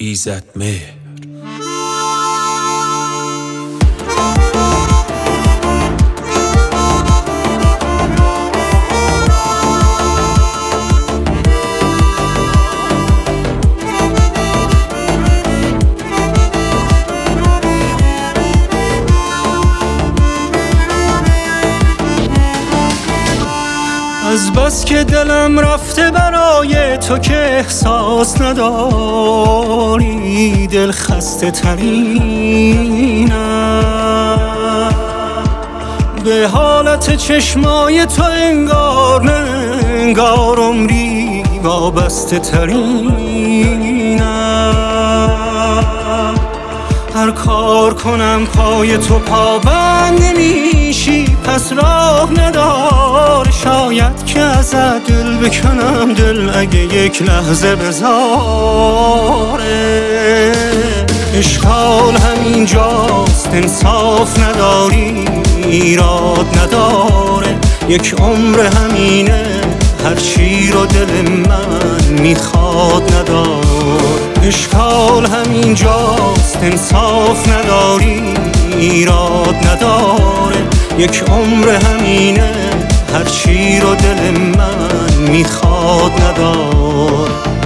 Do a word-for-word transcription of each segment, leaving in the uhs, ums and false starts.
ایزدمهر. از بس که دلم رفته برای تو که احساس نداری، دل خسته ترینم. به حالت چشمای تو انگار نه انگار عمری وابسته ترینم. هر کار کنم پای تو پابند نمیشی، پس راه ندار شاید که ازت دل بکنم، دل اگه یک لحظه بذاره. اشکال همینجاست، انصاف نداری، ایراد نداره، یک عمر همینه، هر چی رو دل من میخواد ندار. اشکال همینجاست، انصاف نداری، ایراد نداره، یک عمر همینه، هر چی رو دل من میخواد ندار.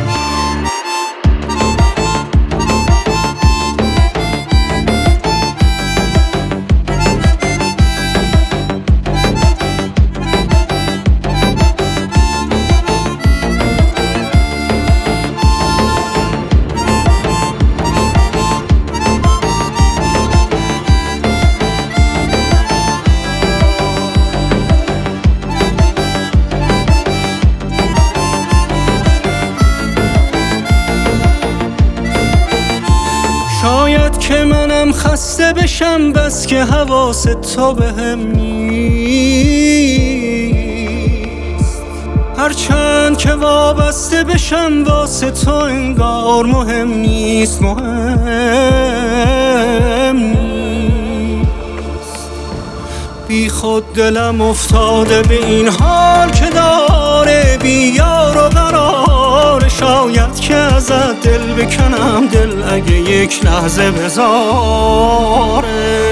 شاید که منم خسته بشم، بس که حواست تو بهم نیست. هرچند که وابسته بشم واسه تو انگار مهم نیست، مهم نیست. بی خود دلم افتاده به این حال که داره بی یار و قرار. شاید که ازت دل بکنم، دل اگه یک لحظه بذاره.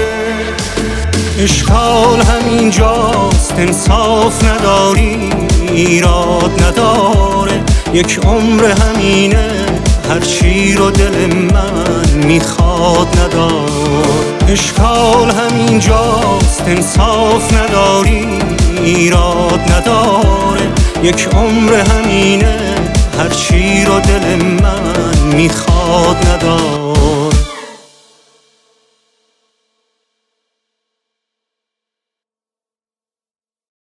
اشکال همینجاست، انصاف نداری، ایراد نداره، یک عمر همینه، هر چی رو دل من میخواد ندار. اشکال همینجاست، انصاف نداری، ایراد نداره، یک عمر همینه، هر چی رو دل من میخواد ندار.